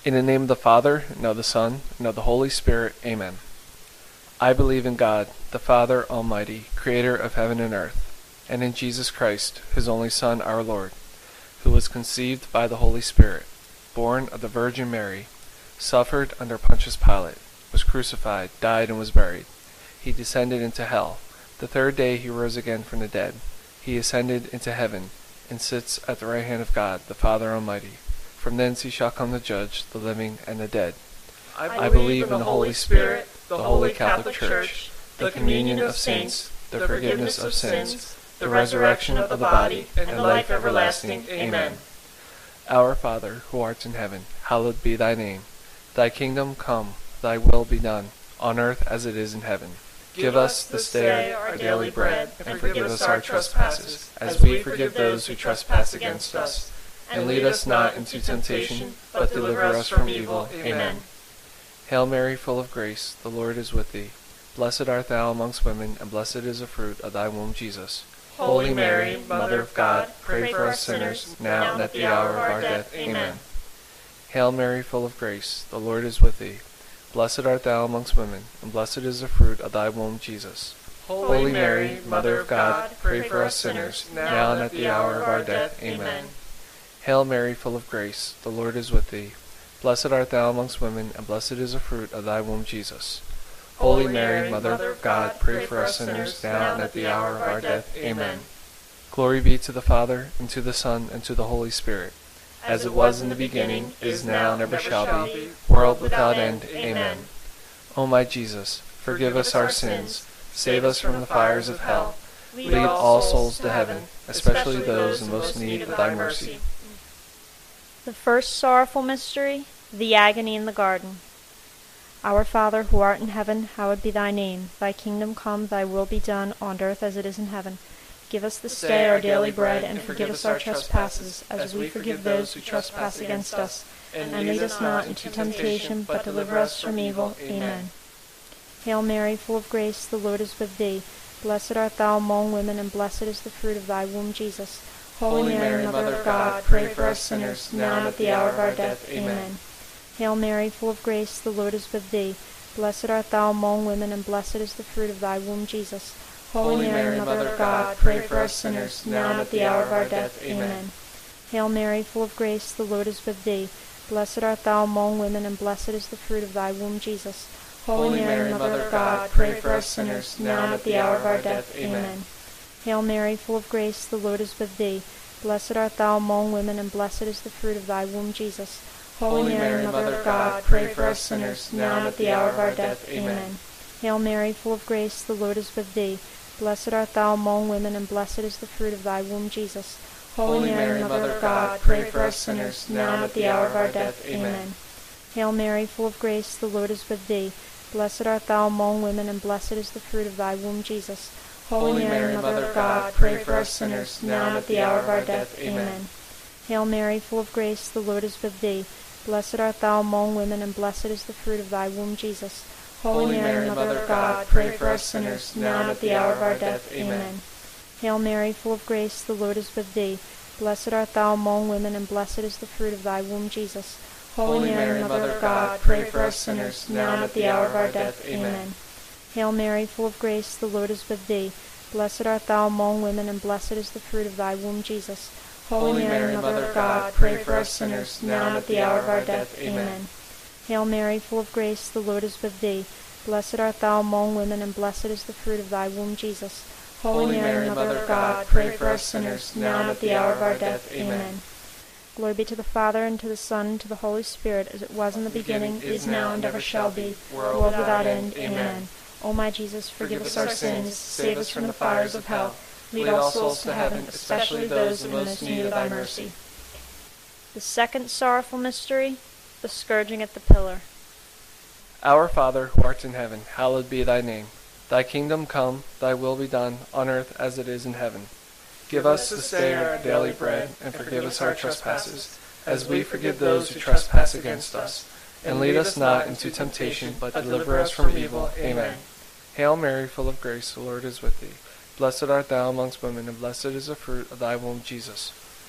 In the name of the Father, and of the Son, and of the Holy Spirit. Amen. I believe in God, the Father Almighty, creator of heaven and earth, and in Jesus Christ, his only Son, our Lord, who was conceived by the Holy Spirit, born of the Virgin Mary, suffered under Pontius Pilate, was crucified, died, and was buried. He descended into hell. The third day he rose again from the dead. He ascended into heaven, and sits at the right hand of God, the Father Almighty. From thence he shall come to judge the living and the dead. I believe in the Holy Spirit, the Holy Catholic Church, the communion of saints, the forgiveness of sins, the resurrection of the body, and life everlasting. Amen. Our Father, who art in heaven, hallowed be thy name. Thy kingdom come, thy will be done, on earth as it is in heaven. Give us this day our daily bread, and forgive us our trespasses, as we forgive those who trespass against us. And lead us not into temptation, but deliver us from evil. Amen. Hail Mary, full of grace, the Lord is with thee. Blessed art thou amongst women, and blessed is the fruit of thy womb, Jesus. Holy Mary, Mother of God, pray for us sinners, now and at the hour of our death. Amen. Hail Mary, full of grace, the Lord is with thee. Blessed art thou amongst women, and blessed is the fruit of thy womb, Jesus. Holy Mary, Mother of God, pray for us sinners, now and at the hour of our death. Amen. Hail Mary, full of grace, the Lord is with thee. Blessed art thou amongst women, and blessed is the fruit of thy womb, Jesus. Holy Mary, Mother of God, pray for us sinners, now and at the hour of our death. Amen. Glory be to the Father, and to the Son, and to the Holy Spirit, as it was in the beginning, is now, and ever shall be, world without end. Amen. O my Jesus, forgive us our sins, save us from the fires of hell, lead all souls to heaven, especially those in most need of thy mercy. The first sorrowful mystery, the agony in the garden. Our Father, who art in heaven, hallowed be thy name. Thy kingdom come, thy will be done, on earth as it is in heaven. Give us this day our daily bread, and forgive us our trespasses, as we forgive those who trespass against us. And lead us not into temptation, but deliver us from evil. Amen. Hail Mary, full of grace, the Lord is with thee. Blessed art thou among women, and blessed is the fruit of thy womb, Jesus. Holy Mary, Mother of God, pray for us sinners, now and at the hour of our death. Amen. Hail Mary, full of grace, the Lord is with thee. Blessed art thou among women, and blessed is the fruit of thy womb, Jesus. Holy Mary, Mother of God, pray for us sinners, now and at the hour of our death. Amen. Hail Mary, full of grace, the Lord is with thee. Blessed art thou among women, and blessed is the fruit of thy womb, Jesus. Holy Mary, Mother of God, pray for us sinners, now and at the hour of our death. Amen. Hail Mary, full of grace, the Lord is with thee. Blessed art thou among women, and blessed is the fruit of thy womb, Jesus. Holy Mary, Mother of God, pray for us sinners, now and at the hour of our death. Amen. Hail Mary, full of grace, the Lord is with thee. Blessed art thou among women, and blessed is the fruit of thy womb, Jesus. Holy Mary, Mother of God, pray for us sinners, now and at the hour of our death. Amen. Hail Mary, full of grace, the Lord is with thee. Blessed art thou among women, and blessed is the fruit of thy womb, Jesus. Holy Mary, Mother of God, pray for us sinners, now and at the hour of our death. Amen. Hail Mary, full of grace, the Lord is with thee. Blessed art thou among women, and blessed is the fruit of thy womb, Jesus. Holy Mary, Mother of God, pray for us sinners, now and at the hour of our death. Amen. Hail Mary, full of grace, the Lord is with thee. Blessed art thou among women, and blessed is the fruit of thy womb, Jesus. Holy Mary, Mother of God, pray for us sinners, now and at the hour of our death. Amen. Hail Mary, full of grace, the Lord is with thee. Blessed art thou among women, and blessed is the fruit of thy womb, Jesus. Holy Mary, Mother of God, pray for us sinners, now and at the hour of our death. Amen. Hail Mary, full of grace, the Lord is with thee. Blessed art thou among women, and blessed is the fruit of thy womb, Jesus. Holy Mary, Mother of God, pray for us sinners, now and at the hour of our death. Amen. Glory be to the Father, and to the Son, and to the Holy Spirit, as it was in the beginning, is now, and ever shall be, world without end. Amen. O my Jesus, forgive us our sins, save us from the fires of hell, lead all souls to heaven, especially those in most need of thy mercy. The second sorrowful mystery, the scourging at the pillar. Our Father, who art in heaven, hallowed be thy name. Thy kingdom come, thy will be done, on earth as it is in heaven. Give us this day our daily bread, and forgive us our trespasses, as we forgive those who trespass against us. And lead us not into temptation, but deliver us from evil. Amen. Hail Mary, full of grace, the Lord is with thee. Blessed art thou amongst women, and blessed is the fruit of thy womb, Jesus.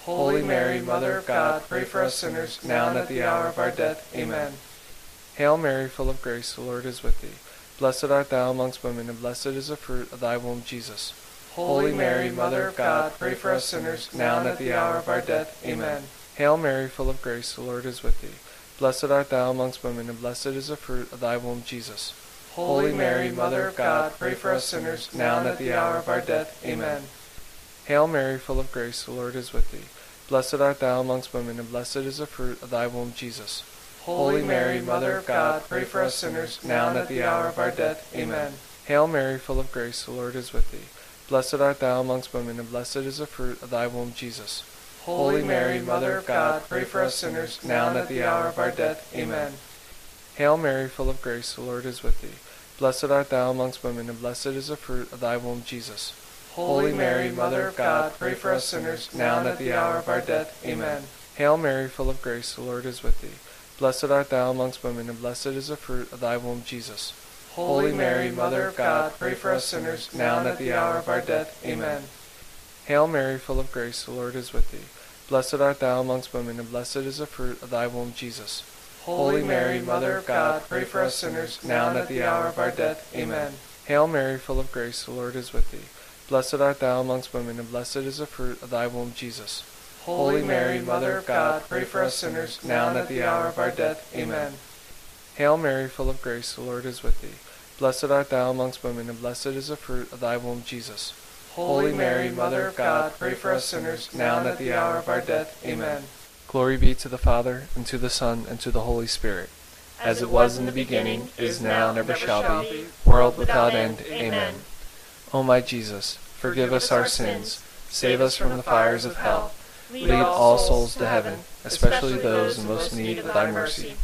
Holy Mary, Mother of God, pray for us sinners, now and at the hour of our death. Amen. Hail Mary, full of grace, the Lord is with thee. Blessed art thou amongst women, and blessed is the fruit of thy womb, Jesus. Holy Mary, Mother of God, pray for us sinners, now and at the hour of our death. Amen. Hail Mary, full of grace, the Lord is with thee. Blessed art thou amongst women, and blessed is the fruit of thy womb, Jesus. Holy Mary, Mother of God, pray for us sinners, now and at the hour of our death. Amen. Hail Mary, full of grace, the Lord is with thee. Blessed art thou amongst women, and blessed is the fruit of thy womb, Jesus. Holy Mary, Mother of God, pray for us sinners, now and at the hour of our death. Amen. Hail Mary, full of grace, the Lord is with thee. Blessed art thou amongst women, and blessed is the fruit of thy womb, Jesus. Holy Mary, Mother of God, pray for us sinners, now and at the hour of our death. Amen. Hail Mary, full of grace, the Lord is with thee. Blessed art thou amongst women, and blessed is the fruit of thy womb, Jesus. Holy Mary, Mother of God, pray for us sinners, now and at the hour of our death. Amen. Hail Mary, full of grace, the Lord is with thee. Blessed art thou amongst women, and blessed is the fruit of thy womb, Jesus. Holy Mary, Mother of God, pray for us sinners, now and at the hour of our death. Amen. Hail Mary, full of grace, the Lord is with thee. Blessed art thou amongst women, and blessed is the fruit of thy womb, Jesus. Holy Mary, Mother of God, pray for us sinners, now and at the hour of our death. Amen. Hail Mary, full of grace, the Lord is with thee. Blessed art thou amongst women, and blessed is the fruit of thy womb, Jesus. Holy Mary, Mother of God, pray for us sinners, now and at the hour of our death. Amen. Hail Mary, full of grace, the Lord is with thee. Blessed art thou amongst women, and blessed is the fruit of thy womb, Jesus. Holy Mary, Mother of God, pray for us sinners, now and at the hour of our death. Amen. Glory be to the Father, and to the Son, and to the Holy Spirit, as it was in the beginning, is now, and ever shall be, world without end. Amen. O my Jesus, forgive us our sins, save us from the fires of hell, lead all souls to heaven, especially those in most need of thy mercy.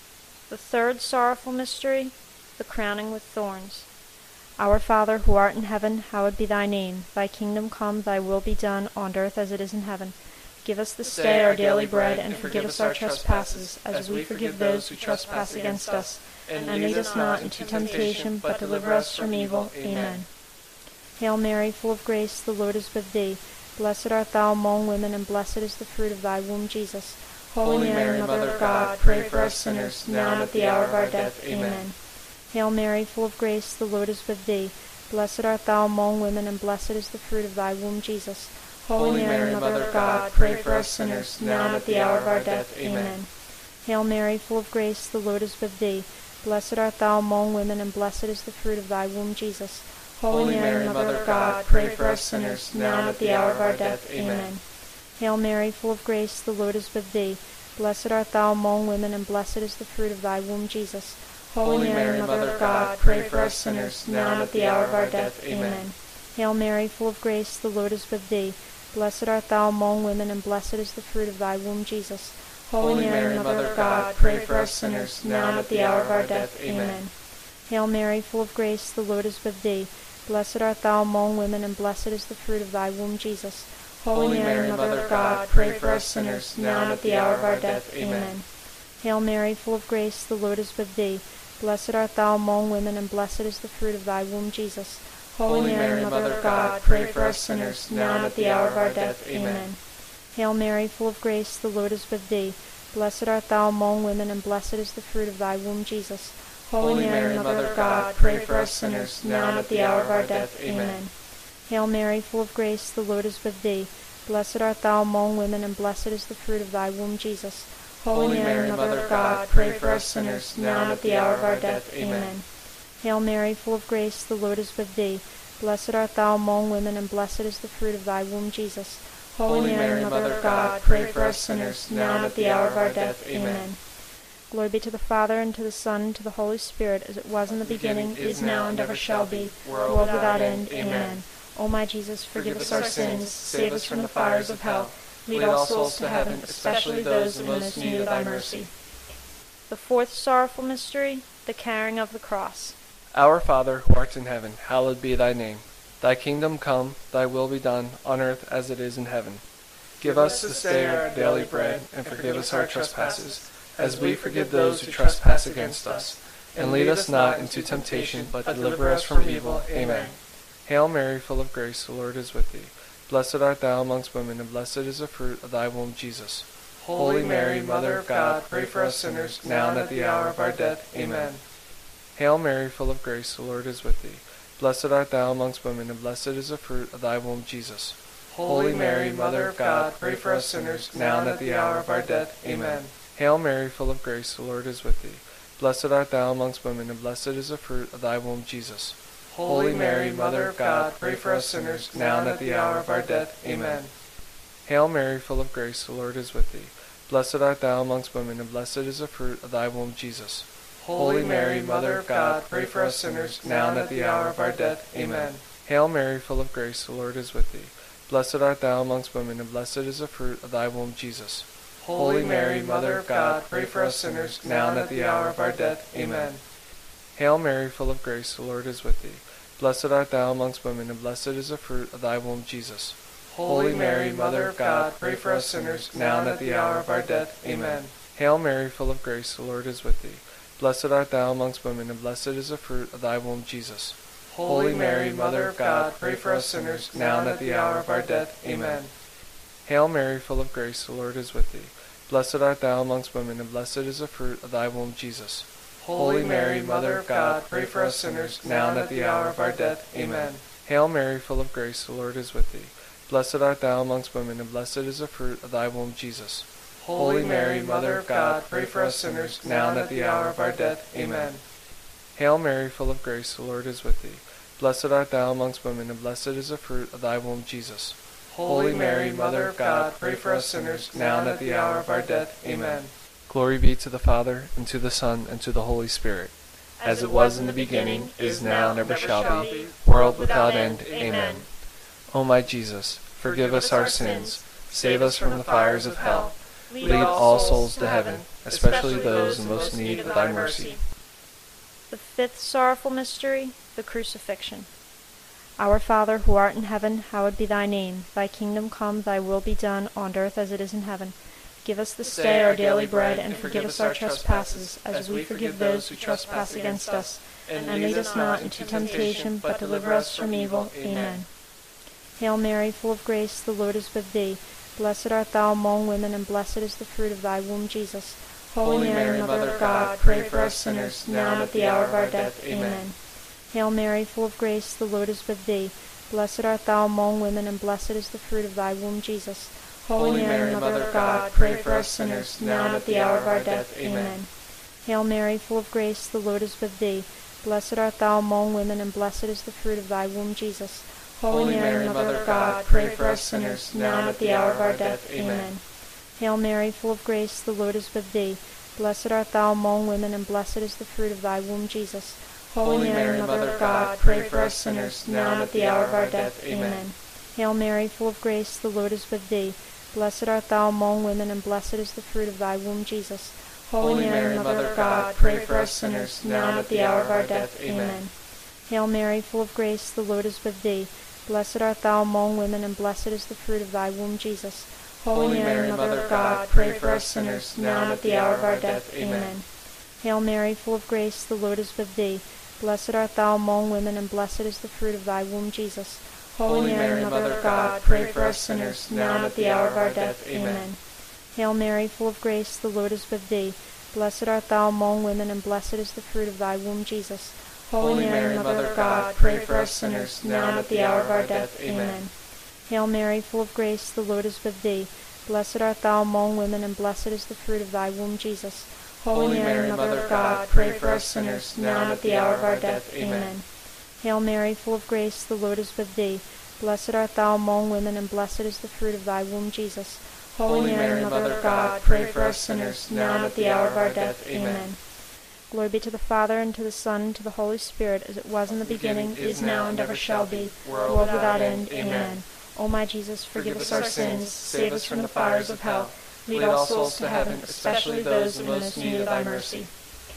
The third sorrowful mystery, the crowning with thorns. Our Father, who art in heaven, hallowed be thy name. Thy kingdom come, thy will be done, on earth as it is in heaven. Give us this day our daily bread, and forgive us our trespasses, as we forgive those who trespass against us. And lead us not into temptation, but deliver us from evil. Amen. Hail Mary, full of grace, the Lord is with thee. Blessed art thou among women, and blessed is the fruit of thy womb, Jesus. Holy Mary, Mother of God, pray for us sinners, now and at the hour of our death. Amen. Hail Mary, full of grace, the Lord is with thee. Blessed art thou among women, and blessed is the fruit of thy womb, Jesus. Holy Mary, Mother of God, pray for us sinners, now and at the hour of our death. Amen. Hail Mary, full of grace, the Lord is with thee. Blessed art thou among women, and blessed is the fruit of thy womb, Jesus. Holy Mary, Mother of God, pray for us sinners, now and at the hour of our death. Amen. Hail Mary, full of grace, the Lord is with thee. Blessed art thou among women, and blessed is the fruit of thy womb, Jesus. Holy Mary, Mother of God, pray for us sinners, now and at the hour of our death. Amen. Hail Mary, full of grace, the Lord is with thee. Blessed art thou among women, and blessed is the fruit of thy womb, Jesus. Holy Mary, Mother of God, pray for us sinners, now and at the hour of our death. Amen. Hail Mary, full of grace, the Lord is with thee. Blessed art thou among women, and blessed is the fruit of thy womb, Jesus. Holy Mary, Mother of God, pray for us sinners, now and at the hour of our death. Amen. Hail Mary, full of grace, the Lord is with thee. Blessed art thou among women, and blessed is the fruit of thy womb, Jesus. Holy Mary, Mother of God, pray for us sinners, now and at the hour of our death. Amen. Hail Mary, full of grace, the Lord is with thee. Blessed art thou among women, and blessed is the fruit of thy womb, Jesus. Holy Mary, Mother of God, pray for us sinners, now and at the hour of our death. Amen. Hail Mary, full of grace, the Lord is with thee. Blessed art thou among women, and blessed is the fruit of thy womb, Jesus. Holy Mary, Mother of God, pray for us sinners, now and at the hour of our death. Amen. Hail Mary, full of grace, the Lord is with thee. Blessed art thou among women, and blessed is the fruit of thy womb, Jesus. Holy Mary, Mother of God, pray for us sinners, now and at the hour of our death. Amen. Glory be to the Father, and to the Son, and to the Holy Spirit, as it was in the beginning, is now, and ever shall be, world without end. Amen. O my Jesus, forgive us our sins, save us from the fires of hell, lead all souls to heaven, especially those in most need of thy mercy. The fourth sorrowful mystery, the carrying of the cross. Our Father, who art in heaven, hallowed be thy name. Thy kingdom come, thy will be done, on earth as it is in heaven. Give us this day our daily bread, and forgive us our trespasses, as we forgive those who trespass against us. And lead us not into temptation, but deliver us from evil. Amen. Hail Mary, full of grace, the Lord is with thee. Blessed art thou amongst women, and blessed is the fruit of thy womb, Jesus. Holy Mary, Mother of God, pray for us sinners, now and at the hour of our death. Amen. Hail Mary, full of grace, the Lord is with thee. Blessed art thou amongst women, and blessed is the fruit of thy womb, Jesus. Holy Mary, Mother of God, pray for us sinners, now and at the hour of our death. Amen. Hail Mary, full of grace, the Lord is with thee. Blessed art thou amongst women, and blessed is the fruit of thy womb, Jesus. Holy Mary, Mother of God, pray for us sinners, now and at the hour of our death. Amen. Hail Mary, full of grace, the Lord is with thee. Blessed art thou amongst women, and blessed is the fruit of thy womb, Jesus. Holy Mary, Mother of God, pray for us sinners, now and at the hour of our death. Amen. Hail Mary, full of grace, the Lord is with thee. Blessed art thou amongst women, and blessed is the fruit of thy womb, Jesus. Holy Mary, Mother of God, pray for us sinners, now and at the hour of our death. Amen. Hail Mary, full of grace, the Lord is with thee. Blessed art thou amongst women, and blessed is the fruit of thy womb, Jesus. Holy Mary, Mother of God, pray for us sinners, now and at the hour of our death. Amen. Hail Mary, full of grace, the Lord is with thee. Blessed art thou amongst women, and blessed is the fruit of thy womb, Jesus. Holy Mary, Mother of God, pray for us sinners, now and at the hour of our death. Amen. Hail Mary, full of grace, the Lord is with thee. Blessed art thou amongst women, and blessed is the fruit of thy womb, Jesus. Holy Mary, Mother of God, pray for us sinners, now and at the hour of our death. Amen. Hail Mary, full of grace, the Lord is with thee. Blessed art thou amongst women, and blessed is the fruit of thy womb, Jesus. Holy Mary, Mother of God, pray for us sinners, now and at the hour of our death. Amen. Hail Mary, full of grace, the Lord is with thee. Blessed art thou amongst women, and blessed is the fruit of thy womb, Jesus. Holy Mary, Mother of God, pray for us sinners, now and at the hour of our death. Amen. Glory be to the Father, and to the Son, and to the Holy Spirit, as it was in the beginning, is now, and ever shall be, world without end. Amen. O my Jesus, forgive us our sins, save us from the fires of hell, lead all souls to heaven, especially those in most need of thy mercy. The fifth sorrowful mystery, the Crucifixion. Our Father, who art in heaven, hallowed be thy name. Thy kingdom come, thy will be done, on earth as it is in heaven. Give us this day our daily bread, and forgive us our trespasses, as we forgive those who trespass against us. And lead us not into temptation, but deliver us from evil. Amen. Hail Mary, full of grace, the Lord is with thee. Blessed art thou among women, and blessed is the fruit of thy womb, Jesus. Holy Mary, Mother of God, pray for us sinners, now and at the hour of our death. Amen. Hail Mary, full of grace, the Lord is with thee. Blessed art thou among women, and blessed is the fruit of thy womb, Jesus. Holy Mary, Mother of God, pray for us sinners, now and at the hour of our death. Amen. Hail Mary, full of grace, the Lord is with thee. Blessed art thou among women, and blessed is the fruit of thy womb, Jesus. Holy Mary, Mother of God, pray for us sinners, now and at the hour of our death. Amen. Hail Mary, full of grace, the Lord is with thee. Blessed art thou among women, and blessed is the fruit of thy womb, Jesus. Holy Mary, Mother of God, pray for us sinners, now and at the hour of our death. Amen. Hail Mary, full of grace, the Lord is with thee. Blessed art thou among women, and blessed is the fruit of thy womb, Jesus. Holy Mary, Mother of God, pray for us sinners, now and at the hour of our death. Amen. Hail Mary, full of grace, the Lord is with thee. Blessed art thou among women, and blessed is the fruit of thy womb, Jesus. Holy Mary, Mother of God, pray for us sinners, now and at the hour of our death. Amen. Hail Mary, full of grace, the Lord is with thee. Blessed art thou among women, and blessed is the fruit of thy womb, Jesus. Holy Mary, Mother of God, pray for us sinners, now and at the hour of our death. Amen. Hail Mary, full of grace, the Lord is with thee. Blessed art thou among women, and blessed is the fruit of thy womb, Jesus. Holy Mary, Mother of God, pray for us sinners, now and at the hour of our death. Amen. Hail Mary, full of grace, the Lord is with thee. Blessed art thou among women, and blessed is the fruit of thy womb, Jesus. Holy Mary, Mother of God, pray for us sinners, now and at the hour of our death. Amen. Hail Mary, full of grace, the Lord is with thee. Blessed art thou among women, and blessed is the fruit of thy womb, Jesus. Holy Mary, Mother of God, pray for us sinners, now and at the hour of our death. Amen. Glory be to the Father, and to the Son, and to the Holy Spirit, as it was in the beginning, is now, and ever shall be, world without end. Amen. O my Jesus, forgive us our sins, save us from the fires of hell, lead all souls to heaven, especially those in most need of thy mercy.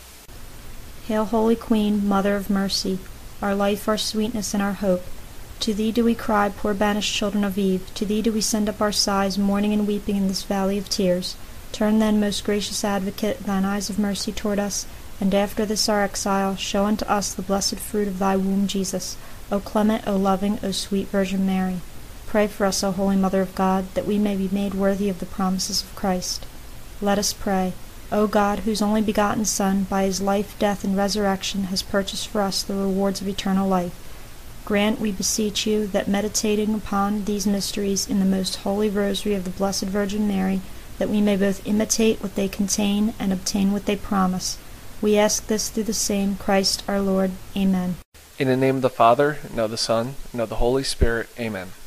Hail, Holy Queen, Mother of Mercy, our life, our sweetness, and our hope. To thee do we cry, poor banished children of Eve. To thee do we send up our sighs, mourning and weeping in this valley of tears. Turn then, most gracious Advocate, thine eyes of mercy toward us, and after this our exile, show unto us the blessed fruit of thy womb, Jesus. O clement, O loving, O sweet Virgin Mary. Pray for us, O Holy Mother of God, that we may be made worthy of the promises of Christ. Let us pray. O God, whose only begotten Son, by his life, death, and resurrection, has purchased for us the rewards of eternal life, grant, we beseech you, that meditating upon these mysteries in the most holy rosary of the Blessed Virgin Mary, that we may both imitate what they contain and obtain what they promise. We ask this through the same Christ our Lord. Amen. In the name of the Father, and of the Son, and of the Holy Spirit. Amen.